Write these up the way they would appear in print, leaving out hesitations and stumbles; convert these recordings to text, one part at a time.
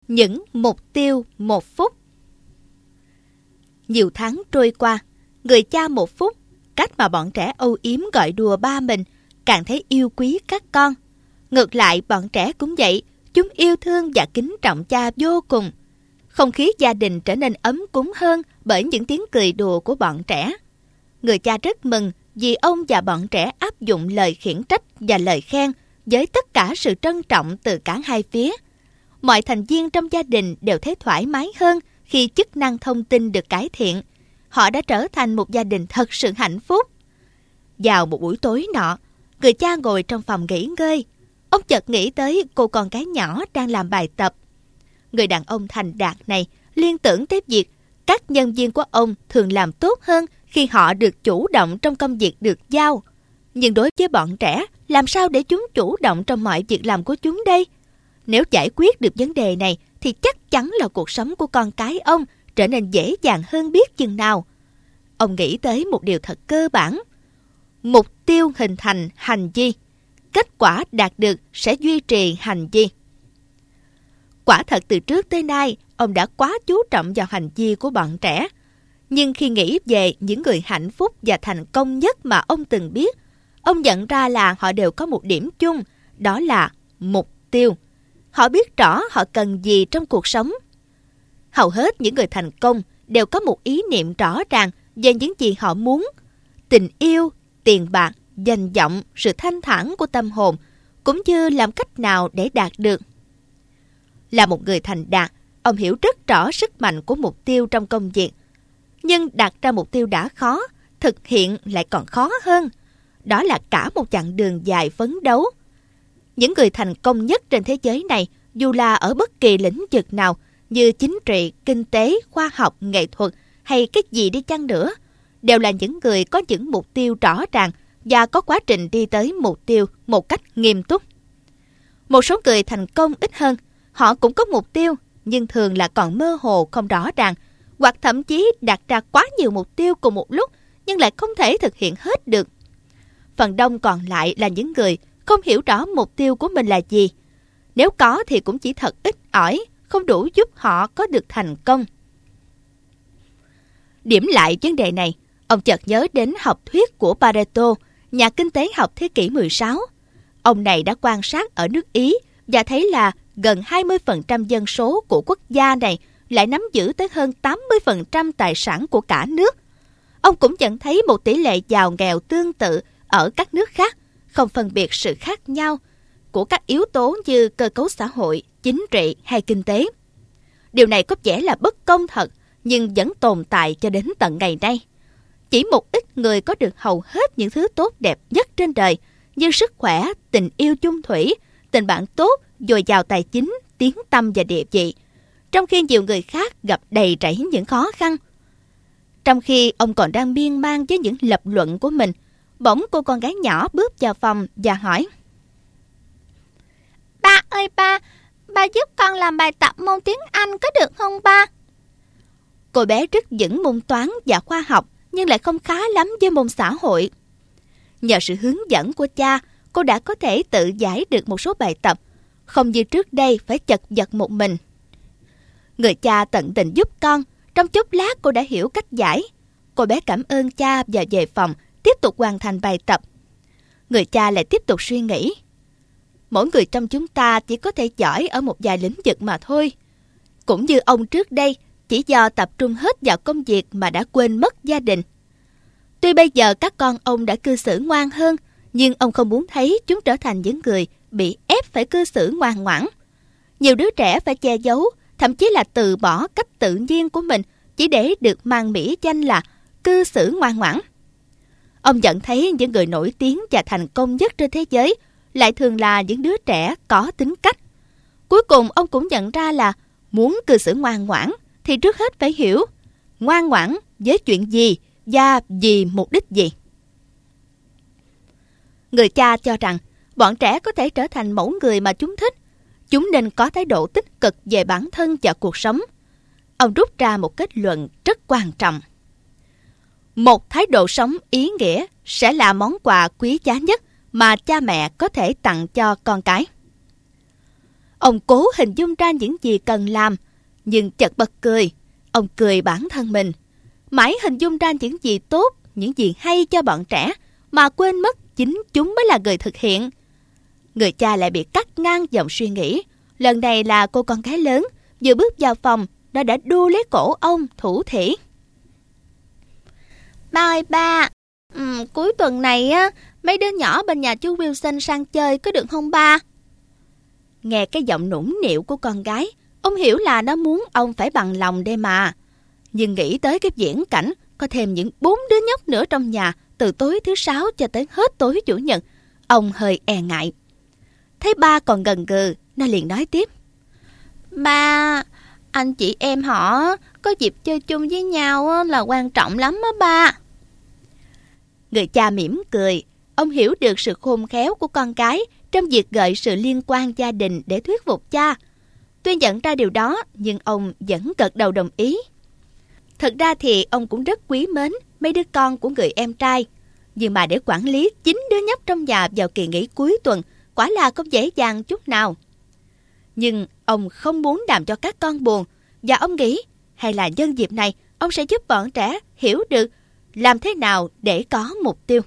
Những mục tiêu 1 phút. Nhiều tháng trôi qua, người cha 1 phút, cách mà bọn trẻ âu yếm gọi đùa ba mình, càng thấy yêu quý các con. Ngược lại, bọn trẻ cũng vậy, chúng yêu thương và kính trọng cha vô cùng. Không khí gia đình trở nên ấm cúng hơn bởi những tiếng cười đùa của bọn trẻ. Người cha rất mừng vì ông và bọn trẻ áp dụng lời khiển trách và lời khen với tất cả sự trân trọng từ cả hai phía. Mọi thành viên trong gia đình đều thấy thoải mái hơn khi chức năng thông tin được cải thiện. Họ đã trở thành một gia đình thật sự hạnh phúc. Vào một buổi tối nọ, người cha ngồi trong phòng nghỉ ngơi. Ông chợt nghĩ tới cô con gái nhỏ đang làm bài tập. Người đàn ông thành đạt này liên tưởng tới việc các nhân viên của ông thường làm tốt hơn khi họ được chủ động trong công việc được giao. Nhưng đối với bọn trẻ, làm sao để chúng chủ động trong mọi việc làm của chúng đây? Nếu giải quyết được vấn đề này thì chắc chắn là cuộc sống của con cái ông trở nên dễ dàng hơn biết chừng nào. Ông nghĩ tới một điều thật cơ bản. Mục tiêu hình thành hành vi. Kết quả đạt được sẽ duy trì hành vi. Quả thật từ trước tới nay, ông đã quá chú trọng vào hành vi của bọn trẻ. Nhưng khi nghĩ về những người hạnh phúc và thành công nhất mà ông từng biết, ông nhận ra là họ đều có một điểm chung, đó là mục tiêu. Họ biết rõ họ cần gì trong cuộc sống. Hầu hết những người thành công đều có một ý niệm rõ ràng về những gì họ muốn. Tình yêu, tiền bạc, danh vọng, sự thanh thản của tâm hồn, cũng như làm cách nào để đạt được. Là một người thành đạt, ông hiểu rất rõ sức mạnh của mục tiêu trong công việc. Nhưng đặt ra mục tiêu đã khó, thực hiện lại còn khó hơn. Đó là cả một chặng đường dài phấn đấu. Những người thành công nhất trên thế giới này, dù là ở bất kỳ lĩnh vực nào như chính trị, kinh tế, khoa học, nghệ thuật hay cái gì đi chăng nữa, đều là những người có những mục tiêu rõ ràng và có quá trình đi tới mục tiêu một cách nghiêm túc. Một số người thành công ít hơn, họ cũng có mục tiêu nhưng thường là còn mơ hồ không rõ ràng, hoặc thậm chí đặt ra quá nhiều mục tiêu cùng một lúc nhưng lại không thể thực hiện hết được. Phần đông còn lại là những người không hiểu rõ mục tiêu của mình là gì. Nếu có thì cũng chỉ thật ít ỏi, không đủ giúp họ có được thành công. Điểm lại vấn đề này, ông chợt nhớ đến học thuyết của Pareto, nhà kinh tế học thế kỷ 16. Ông này đã quan sát ở nước Ý và thấy là gần 20% dân số của quốc gia này lại nắm giữ tới hơn 80% tài sản của cả nước. Ông cũng nhận thấy một tỷ lệ giàu nghèo tương tự ở các nước khác, không phân biệt sự khác nhau của các yếu tố như cơ cấu xã hội, chính trị hay kinh tế. Điều này có vẻ là bất công thật, nhưng vẫn tồn tại cho đến tận ngày nay. Chỉ một ít người có được hầu hết những thứ tốt đẹp nhất trên đời, như sức khỏe, tình yêu chung thủy, tình bạn tốt, dồi dào tài chính, tiếng tăm và địa vị, trong khi nhiều người khác gặp đầy rẫy những khó khăn. Trong khi ông còn đang miên man với những lập luận của mình, bỗng cô con gái nhỏ bước vào phòng và hỏi: Ba ơi ba giúp con làm bài tập môn tiếng Anh có được không ba? Cô bé rất vững môn toán và khoa học, nhưng lại không khá lắm với môn xã hội. Nhờ sự hướng dẫn của cha, cô đã có thể tự giải được một số bài tập, không như trước đây phải chật vật một mình. Người cha tận tình giúp con, trong chốc lát cô đã hiểu cách giải. Cô bé cảm ơn cha và về phòng, tiếp tục hoàn thành bài tập. Người cha lại tiếp tục suy nghĩ. Mỗi người trong chúng ta chỉ có thể giỏi ở một vài lĩnh vực mà thôi. Cũng như ông trước đây, chỉ do tập trung hết vào công việc mà đã quên mất gia đình. Tuy bây giờ các con ông đã cư xử ngoan hơn, nhưng ông không muốn thấy chúng trở thành những người bị ép phải cư xử ngoan ngoãn. Nhiều đứa trẻ phải che giấu, thậm chí là từ bỏ cách tự nhiên của mình chỉ để được mang mỹ danh là cư xử ngoan ngoãn. Ông nhận thấy những người nổi tiếng và thành công nhất trên thế giới lại thường là những đứa trẻ có tính cách. Cuối cùng ông cũng nhận ra là muốn cư xử ngoan ngoãn thì trước hết phải hiểu ngoan ngoãn với chuyện gì và vì mục đích gì. Người cha cho rằng bọn trẻ có thể trở thành mẫu người mà chúng thích. Chúng nên có thái độ tích cực về bản thân và cuộc sống. Ông rút ra một kết luận rất quan trọng. Một thái độ sống ý nghĩa sẽ là món quà quý giá nhất mà cha mẹ có thể tặng cho con cái. Ông cố hình dung ra những gì cần làm, nhưng chợt bật cười. Ông cười bản thân mình, mãi hình dung ra những gì tốt, những gì hay cho bọn trẻ, mà quên mất chính chúng mới là người thực hiện. Người cha lại bị cắt ngang dòng suy nghĩ. Lần này là cô con gái lớn, vừa bước vào phòng, nó đã đu lấy cổ ông thủ thỉ. Ba ơi ba, cuối tuần này á, mấy đứa nhỏ bên nhà chú Wilson sang chơi có được không ba? Nghe cái giọng nũng nịu của con gái, ông hiểu là nó muốn ông phải bằng lòng đây mà. Nhưng nghĩ tới cái viễn cảnh có thêm những 4 đứa nhóc nữa trong nhà từ tối thứ Sáu cho tới hết tối Chủ nhật, ông hơi e ngại. Thấy ba còn gần gừ, nó liền nói tiếp. Ba, anh chị em họ có dịp chơi chung với nhau là quan trọng lắm á ba. Người cha mỉm cười. Ông hiểu được sự khôn khéo của con cái trong việc gợi sự liên quan gia đình để thuyết phục cha. Tuy nhận ra điều đó, nhưng ông vẫn gật đầu đồng ý. Thật ra thì ông cũng rất quý mến mấy đứa con của người em trai. Nhưng mà để quản lý 9 đứa nhóc trong nhà vào kỳ nghỉ cuối tuần quả là không dễ dàng chút nào. Nhưng ông không muốn làm cho các con buồn, và ông nghĩ hay là nhân dịp này ông sẽ giúp bọn trẻ hiểu được làm thế nào để có mục tiêu.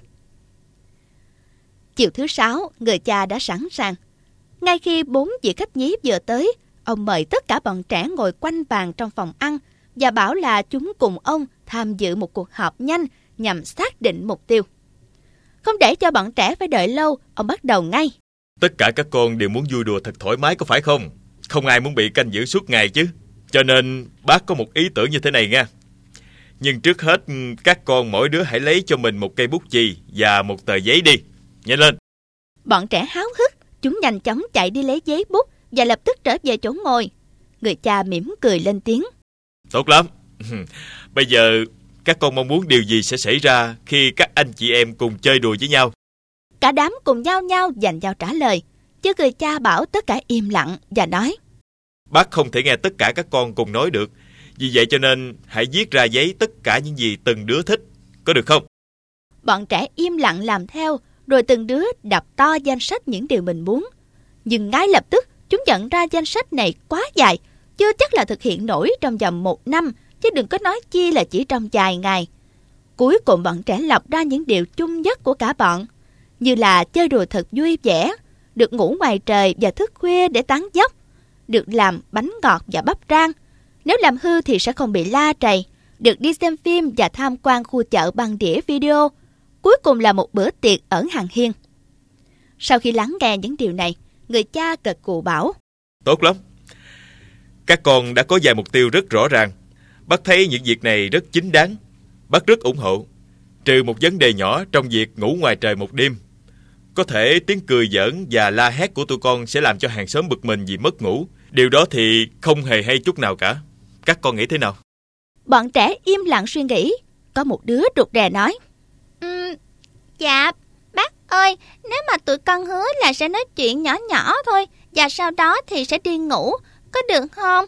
Chiều thứ Sáu, người cha đã sẵn sàng. Ngay khi 4 vị khách nhí vừa tới, ông mời tất cả bọn trẻ ngồi quanh bàn trong phòng ăn và bảo là chúng cùng ông tham dự một cuộc họp nhanh nhằm xác định mục tiêu. Không để cho bọn trẻ phải đợi lâu, ông bắt đầu ngay. Tất cả các con đều muốn vui đùa thật thoải mái có phải không? Không ai muốn bị canh giữ suốt ngày chứ. Cho nên bác có một ý tưởng như thế này nha. Nhưng trước hết các con mỗi đứa hãy lấy cho mình một cây bút chì và một tờ giấy đi. Nhanh lên. Bọn trẻ háo hức, chúng nhanh chóng chạy đi lấy giấy bút và lập tức trở về chỗ ngồi. Người cha mỉm cười lên tiếng. Tốt lắm. Bây giờ các con mong muốn điều gì sẽ xảy ra khi các anh chị em cùng chơi đùa với nhau? Cả đám cùng nhau dành vào trả lời, chứ người cha bảo tất cả im lặng và nói. Bác không thể nghe tất cả các con cùng nói được. Vì vậy cho nên hãy viết ra giấy tất cả những gì từng đứa thích. Có được không? Bọn trẻ im lặng làm theo, rồi từng đứa đọc to danh sách những điều mình muốn. Nhưng ngay lập tức chúng nhận ra danh sách này quá dài, chưa chắc là thực hiện nổi trong vòng 1 năm, chứ đừng có nói chi là chỉ trong vài ngày. Cuối cùng bọn trẻ lọc ra những điều chung nhất của cả bọn, như là chơi đùa thật vui vẻ, được ngủ ngoài trời và thức khuya để tán dóc, được làm bánh ngọt và bắp rang, nếu làm hư thì sẽ không bị la trầy, được đi xem phim và tham quan khu chợ bằng đĩa video, cuối cùng là một bữa tiệc ở hàng hiên. Sau khi lắng nghe những điều này, người cha gật gù bảo. Tốt lắm. Các con đã có vài mục tiêu rất rõ ràng. Bác thấy những việc này rất chính đáng. Bác rất ủng hộ. Trừ một vấn đề nhỏ trong việc ngủ ngoài trời một đêm. Có thể tiếng cười giỡn và la hét của tụi con sẽ làm cho hàng xóm bực mình vì mất ngủ. Điều đó thì không hề hay chút nào cả. Các con nghĩ thế nào? Bọn trẻ im lặng suy nghĩ. Có một đứa rụt rè nói. Dạ, bác ơi, nếu mà tụi con hứa là sẽ nói chuyện nhỏ nhỏ thôi, và sau đó thì sẽ đi ngủ, có được không?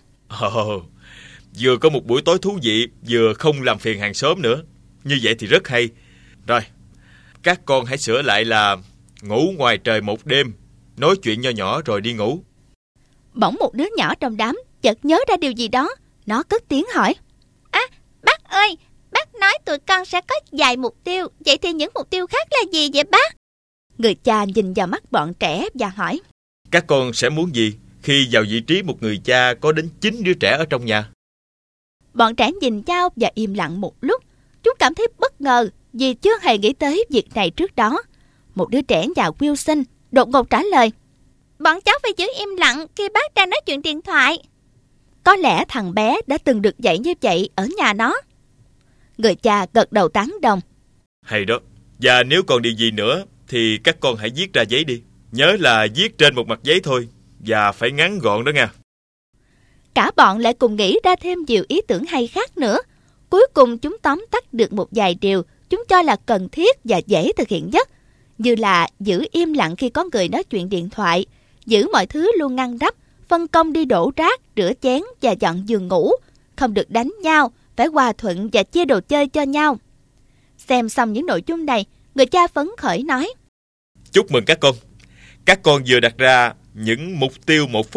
Vừa có một buổi tối thú vị, vừa không làm phiền hàng xóm nữa. Như vậy thì rất hay. Rồi, các con hãy sửa lại là ngủ ngoài trời một đêm, nói chuyện nho nhỏ rồi đi ngủ. Bỗng một đứa nhỏ trong đám chợt nhớ ra điều gì đó. Nó cất tiếng hỏi. Bác ơi, bác nói tụi con sẽ có vài mục tiêu. Vậy thì những mục tiêu khác là gì vậy bác? Người cha nhìn vào mắt bọn trẻ và hỏi. Các con sẽ muốn gì khi vào vị trí một người cha có đến 9 đứa trẻ ở trong nhà? Bọn trẻ nhìn nhau và im lặng một lúc. Chúng cảm thấy bất ngờ vì chưa hề nghĩ tới việc này trước đó. Một đứa trẻ nhà Wilson đột ngột trả lời. Bọn cháu phải giữ im lặng khi bác đang nói chuyện điện thoại. Có lẽ thằng bé đã từng được dạy như vậy ở nhà nó. Người cha gật đầu tán đồng. Hay đó. Và nếu còn điều gì nữa thì các con hãy viết ra giấy đi. Nhớ là viết trên một mặt giấy thôi. Và phải ngắn gọn đó nha. Cả bọn lại cùng nghĩ ra thêm nhiều ý tưởng hay khác nữa. Cuối cùng chúng tóm tắt được một vài điều chúng cho là cần thiết và dễ thực hiện nhất. Như là giữ im lặng khi có người nói chuyện điện thoại, giữ mọi thứ luôn ngăn nắp, phân công đi đổ rác, rửa chén và dọn giường ngủ, không được đánh nhau, phải hòa thuận và chia đồ chơi cho nhau. Xem xong những nội dung này, người cha phấn khởi nói. Chúc mừng các con. Các con vừa đặt ra những mục tiêu 1 phút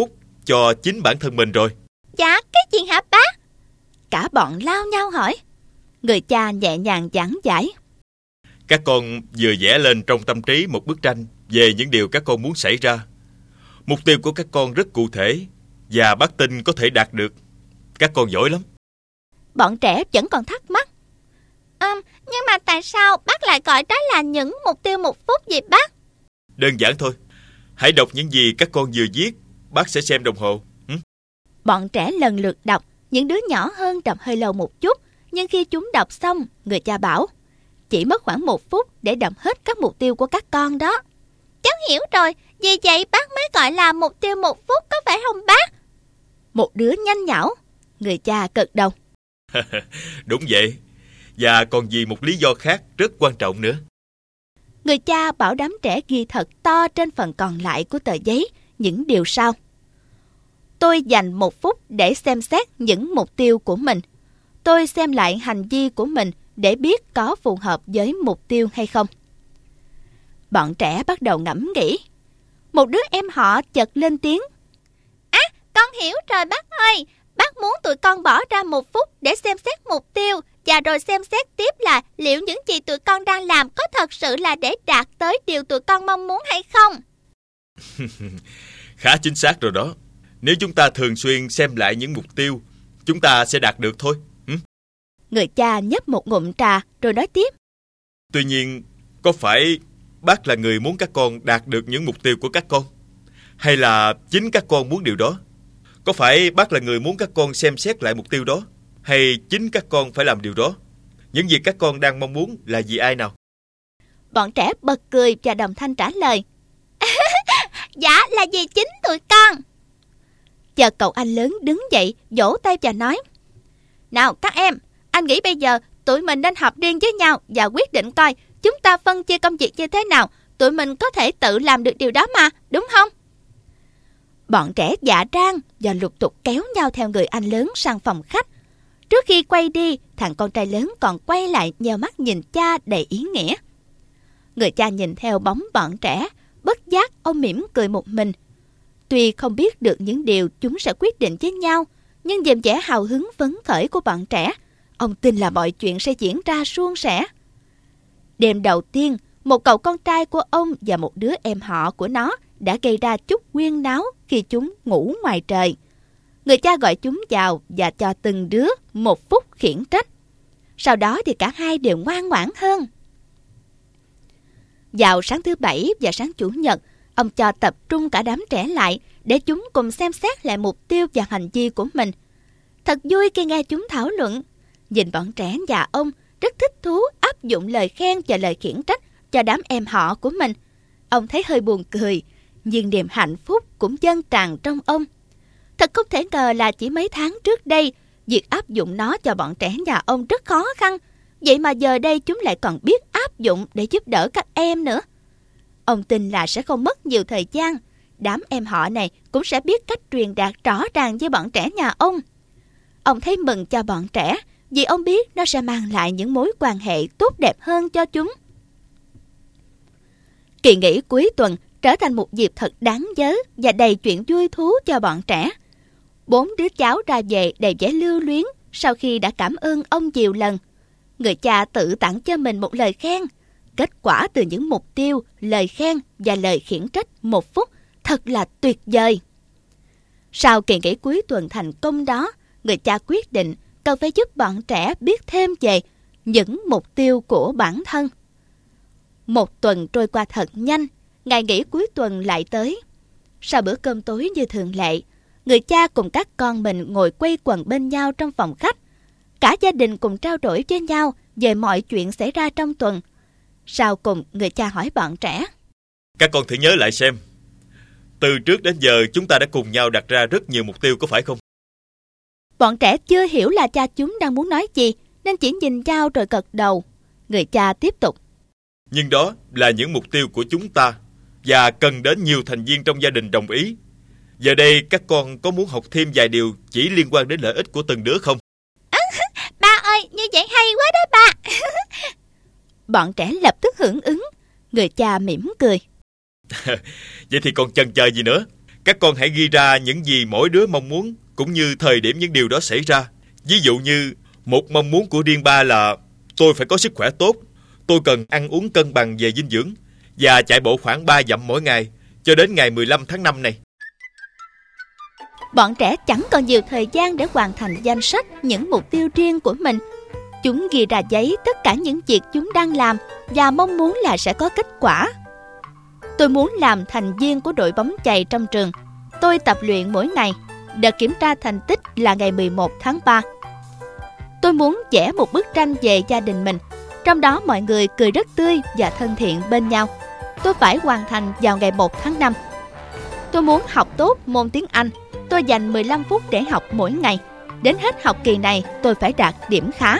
cho chính bản thân mình rồi. Dạ, cái gì hả bác? Cả bọn lao nhau hỏi. Người cha nhẹ nhàng giảng giải. Các con vừa vẽ lên trong tâm trí một bức tranh về những điều các con muốn xảy ra. Mục tiêu của các con rất cụ thể và bác tin có thể đạt được. Các con giỏi lắm. Bọn trẻ vẫn còn thắc mắc. Nhưng mà tại sao bác lại gọi đó là những mục tiêu 1 phút vậy bác? Đơn giản thôi. Hãy đọc những gì các con vừa viết. Bác sẽ xem đồng hồ. Bọn trẻ lần lượt đọc. Những đứa nhỏ hơn đọc hơi lâu một chút. Nhưng khi chúng đọc xong, người cha bảo chỉ mất khoảng 1 phút để đọc hết các mục tiêu của các con đó. Cháu hiểu rồi. Vì vậy bác mới gọi là mục tiêu 1 phút, có phải không bác? Một đứa nhanh nhảu. Người cha gật đầu. Đúng vậy. Và còn vì một lý do khác rất quan trọng nữa. Người cha bảo đám trẻ ghi thật to trên phần còn lại của tờ giấy những điều sau. Tôi dành 1 phút để xem xét những mục tiêu của mình. Tôi xem lại hành vi của mình để biết có phù hợp với mục tiêu hay không. Bọn trẻ bắt đầu ngẫm nghĩ. Một đứa em họ chợt lên tiếng. Con hiểu rồi bác ơi. Bác muốn tụi con bỏ ra 1 phút để xem xét mục tiêu, và rồi xem xét tiếp là liệu những gì tụi con đang làm có thật sự là để đạt tới điều tụi con mong muốn hay không. Khá chính xác rồi đó. Nếu chúng ta thường xuyên xem lại những mục tiêu, chúng ta sẽ đạt được thôi. Người cha nhấp một ngụm trà rồi nói tiếp. Tuy nhiên, có phải bác là người muốn các con đạt được những mục tiêu của các con? Hay là chính các con muốn điều đó? Có phải bác là người muốn các con xem xét lại mục tiêu đó? Hay chính các con phải làm điều đó? Những gì các con đang mong muốn là vì ai nào? Bọn trẻ bật cười và đồng thanh trả lời. Dạ, là vì chính tụi con. Chợt cậu anh lớn đứng dậy, vỗ tay và nói. Nào các em, anh nghĩ bây giờ tụi mình nên họp riêng với nhau và quyết định coi chúng ta phân chia công việc như thế nào. Tụi mình có thể tự làm được điều đó mà, đúng không? Bọn trẻ dạ rang và lục tục kéo nhau theo người anh lớn sang phòng khách. Trước khi quay đi, thằng con trai lớn còn quay lại nheo mắt nhìn cha đầy ý nghĩa. Người cha nhìn theo bóng bọn trẻ, bất giác ông mỉm cười một mình. Tuy không biết được những điều chúng sẽ quyết định với nhau, nhưng nhìn vẻ hào hứng phấn khởi của bọn trẻ, ông tin là mọi chuyện sẽ diễn ra suôn sẻ. Đêm đầu tiên, một cậu con trai của ông và một đứa em họ của nó đã gây ra chút huyên náo khi chúng ngủ ngoài trời. Người cha gọi chúng vào và cho từng đứa 1 phút khiển trách. Sau đó thì cả hai đều ngoan ngoãn hơn. Vào sáng thứ Bảy và sáng Chủ nhật, ông cho tập trung cả đám trẻ lại để chúng cùng xem xét lại mục tiêu và hành vi của mình. Thật vui khi nghe chúng thảo luận. Nhìn bọn trẻ và ông rất thích thú áp dụng lời khen và lời khiển trách cho đám em họ của mình. Ông thấy hơi buồn cười, nhưng niềm hạnh phúc cũng dâng tràn trong ông. Thật không thể ngờ là chỉ mấy tháng trước đây, việc áp dụng nó cho bọn trẻ nhà ông rất khó khăn. Vậy mà giờ đây chúng lại còn biết áp dụng để giúp đỡ các em nữa. Ông tin là sẽ không mất nhiều thời gian. Đám em họ này cũng sẽ biết cách truyền đạt rõ ràng với bọn trẻ nhà ông. Ông thấy mừng cho bọn trẻ vì ông biết nó sẽ mang lại những mối quan hệ tốt đẹp hơn cho chúng. Kỳ nghỉ cuối tuần trở thành một dịp thật đáng nhớ và đầy chuyện vui thú cho bọn trẻ. 4 đứa cháu ra về đầy vẻ lưu luyến sau khi đã cảm ơn ông nhiều lần. Người cha tự tặng cho mình một lời khen. Kết quả từ những mục tiêu, lời khen và lời khiển trách 1 phút thật là tuyệt vời. Sau kỳ nghỉ cuối tuần thành công đó, người cha quyết định cần phải giúp bọn trẻ biết thêm về những mục tiêu của bản thân. 1 tuần trôi qua thật nhanh, ngày nghỉ cuối tuần lại tới. Sau bữa cơm tối như thường lệ, người cha cùng các con mình ngồi quây quần bên nhau trong phòng khách. Cả gia đình cùng trao đổi với nhau về mọi chuyện xảy ra trong tuần. Sau cùng, người cha hỏi bọn trẻ. Các con thử nhớ lại xem. Từ trước đến giờ chúng ta đã cùng nhau đặt ra rất nhiều mục tiêu, có phải không? Bọn trẻ chưa hiểu là cha chúng đang muốn nói gì, nên chỉ nhìn nhau rồi gật đầu. Người cha tiếp tục. Nhưng đó là những mục tiêu của chúng ta và cần đến nhiều thành viên trong gia đình đồng ý. Giờ đây các con có muốn học thêm vài điều chỉ liên quan đến lợi ích của từng đứa không? Ba ơi, như vậy hay quá đó ba. Bọn trẻ lập tức hưởng ứng. Người cha mỉm cười. Vậy thì còn chần chờ gì nữa? Các con hãy ghi ra những gì mỗi đứa mong muốn, cũng như thời điểm những điều đó xảy ra. Ví dụ như một mong muốn của riêng ba là tôi phải có sức khỏe tốt, tôi cần ăn uống cân bằng về dinh dưỡng và chạy bộ khoảng 3 dặm mỗi ngày cho đến ngày 15 tháng 5 này. Bọn trẻ chẳng còn nhiều thời gian để hoàn thành danh sách những mục tiêu riêng của mình. Chúng ghi ra giấy tất cả những việc chúng đang làm và mong muốn là sẽ có kết quả. Tôi muốn làm thành viên của đội bóng chày trong trường. Tôi tập luyện mỗi ngày. Đợt kiểm tra thành tích là ngày 11 tháng 3. Tôi muốn vẽ một bức tranh về gia đình mình, trong đó mọi người cười rất tươi và thân thiện bên nhau. Tôi phải hoàn thành vào ngày 1 tháng 5. Tôi muốn học tốt môn tiếng Anh. Tôi dành 15 phút để học mỗi ngày. Đến hết học kỳ này tôi phải đạt điểm khá.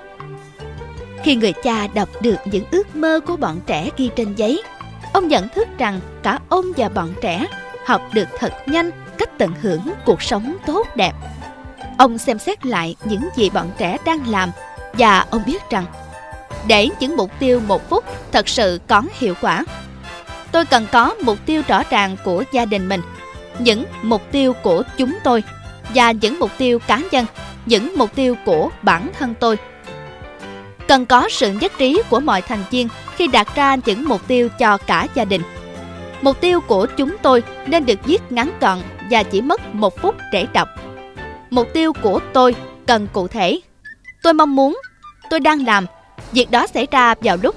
Khi người cha đọc được những ước mơ của bọn trẻ ghi trên giấy, ông nhận thức rằng cả ông và bọn trẻ học được thật nhanh cách tận hưởng cuộc sống tốt đẹp. Ông xem xét lại những gì bọn trẻ đang làm và ông biết rằng để những mục tiêu 1 phút thật sự có hiệu quả, tôi cần có mục tiêu rõ ràng của gia đình mình, những mục tiêu của chúng tôi và những mục tiêu cá nhân, những mục tiêu của bản thân tôi. Cần có sự nhất trí của mọi thành viên khi đặt ra những mục tiêu cho cả gia đình. Mục tiêu của chúng tôi nên được viết ngắn gọn và chỉ mất 1 phút để đọc. Mục tiêu của tôi cần cụ thể. Tôi mong muốn, tôi đang làm, việc đó xảy ra vào lúc.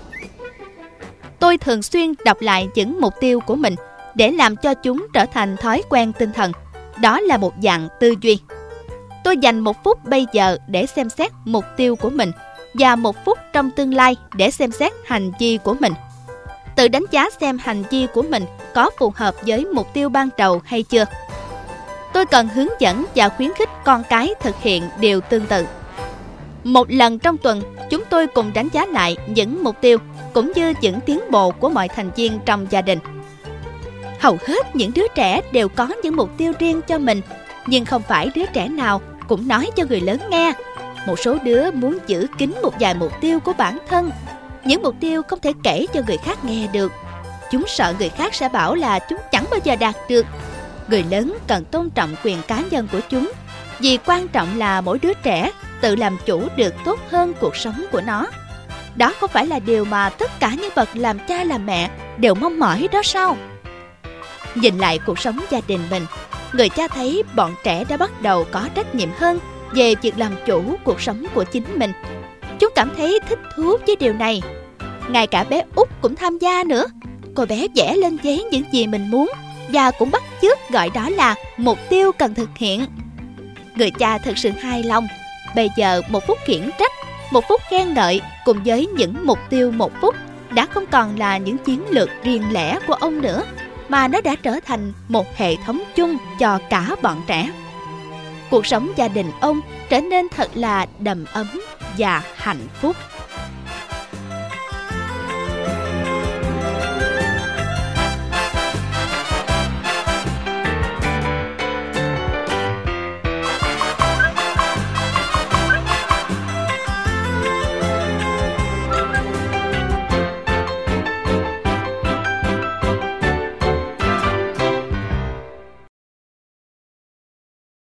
Tôi thường xuyên đọc lại những mục tiêu của mình để làm cho chúng trở thành thói quen tinh thần. Đó là một dạng tư duy. Tôi dành 1 phút bây giờ để xem xét mục tiêu của mình và 1 phút trong tương lai để xem xét hành vi của mình. Tự đánh giá xem hành vi của mình có phù hợp với mục tiêu ban đầu hay chưa. Tôi cần hướng dẫn và khuyến khích con cái thực hiện điều tương tự. 1 lần trong tuần, chúng tôi cùng đánh giá lại những mục tiêu cũng như những tiến bộ của mọi thành viên trong gia đình. Hầu hết những đứa trẻ đều có những mục tiêu riêng cho mình, nhưng không phải đứa trẻ nào cũng nói cho người lớn nghe. Một số đứa muốn giữ kín một vài mục tiêu của bản thân. Những mục tiêu không thể kể cho người khác nghe được. Chúng sợ người khác sẽ bảo là chúng chẳng bao giờ đạt được. Người lớn cần tôn trọng quyền cá nhân của chúng, vì quan trọng là mỗi đứa trẻ tự làm chủ được tốt hơn cuộc sống của nó. Đó không phải là điều mà tất cả những bậc làm cha làm mẹ đều mong mỏi đó sao? Nhìn lại cuộc sống gia đình mình, người cha thấy bọn trẻ đã bắt đầu có trách nhiệm hơn về việc làm chủ cuộc sống của chính mình. Chúng cảm thấy thích thú với điều này. Ngay cả bé Út cũng tham gia nữa. Cô bé vẽ lên giấy những gì mình muốn và cũng bắt chước gọi đó là mục tiêu cần thực hiện. Người cha thật sự hài lòng. Bây giờ 1 phút khiển trách, 1 phút khen ngợi cùng với những mục tiêu 1 phút đã không còn là những chiến lược riêng lẻ của ông nữa, mà nó đã trở thành một hệ thống chung cho cả bọn trẻ. Cuộc sống gia đình ông trở nên thật là đầm ấm và hạnh phúc.